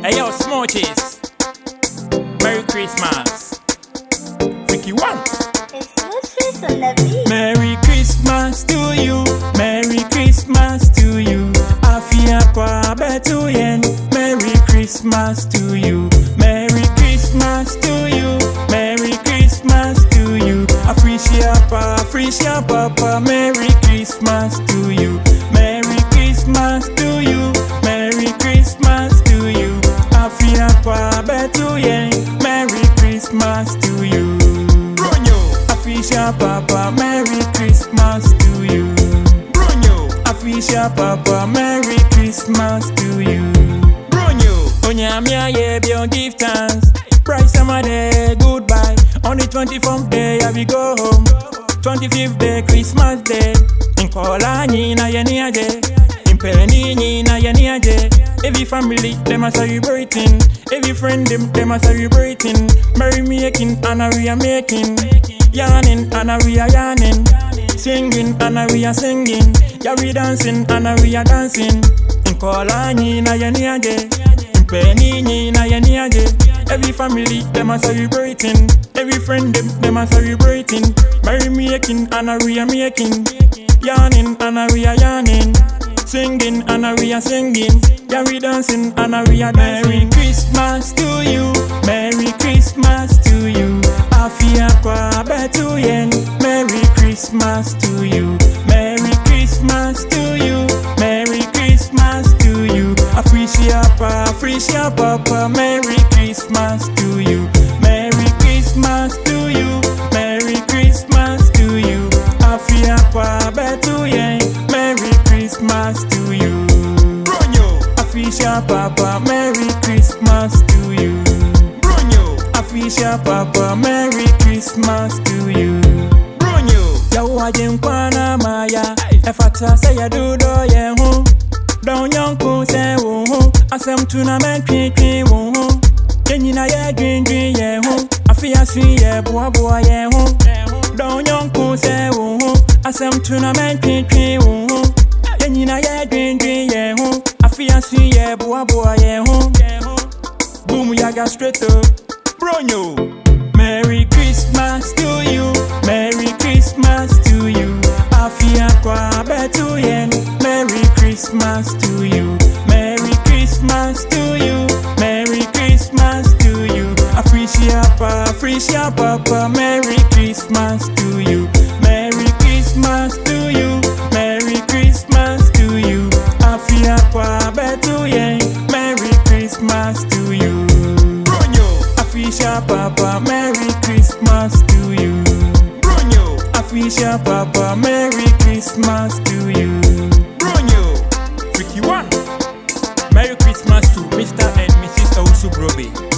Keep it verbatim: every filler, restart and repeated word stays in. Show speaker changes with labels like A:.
A: Hey yo, Smokies. Merry Christmas. Freaky one.
B: It's Smokies on the beat.
A: Merry Christmas to you. Merry Christmas to you. Afia kwa betu yen. Merry Christmas to you. Merry Christmas to you. Merry Christmas to you. Appreciate pa, appreciate papa. Merry Christmas to you. Merry Christmas to you. Merry Christmas to you. Afia kwa betu yen. Merry Christmas to you. Bronyo. Afisha papa. Merry Christmas to you. Bronyo. Afisha papa. Merry Christmas to you. Bronyo. Onyamia ye be on give thanks. Price summer day, goodbye. On the twenty-fourth day, I will go home. twenty-fifth day, Christmas day. In Kolani na yeni aje. In Penini na yeni aje. Every family, them are celebrating. Every friend, them, them are celebrating. Merry making, and we are making. Yarning, and we are yarning. Singing, and we are singing. Yeah, we dancing, and we are dancing. In Kolani na yeni aje. In Penini na yeni aje. Every family, them are celebrating. Every friend, them, them are celebrating. Merry making, and we are making. Yarning, and we are yarning. Singing, and we are singing. Yeah, we dancing, and we are dancing. Merry Christmas to you. Merry Christmas to you. Afia kwa betu yen. Merry Christmas to you. Merry Christmas to you. Merry Christmas to you. Appreciate pa, appreciate papa. Merry Christmas to you. Merry Christmas to you. Merry Christmas to you. Afia kwa betu yen. Merry Christmas to you. Bronyo. Afisha papa. Merry Christmas to you. Bronyo. Afisha papa. Merry Christmas to you. Bronyo. Yawa jinkwana maya. Efata say ya do do ye ho. Don yonko say wo ho. Asem tuna men twi twi wo ho. Yenyina ye dwin dwin ye ho. Afia swi ye boa boa ye ho. Don yonko say wo ho. Asem tuna men twi twi wo ho. Yenyina ye dwin dwin ye ho. Afia swi ye boa boa ye ho. Boom yaga straight up. Bronyo. Merry Christmas to you. Merry Christmas to you. Afia kwa betu yen. Merry Christmas to you. Merry Christmas to you. Merry Christmas to you. Appreciate pa, appreciate papa. Merry Christmas to you. Merry Christmas to you. Merry Christmas to you. Afia kwa betu yen. Merry Christmas to you. Bronyo. Afisha papa. Merry Christmas to you. Bronyo. Afisha papa. Merry Christmas to you. Bronyo. Freaky one. Merry Christmas to Mister and Missus Owusu Brobe.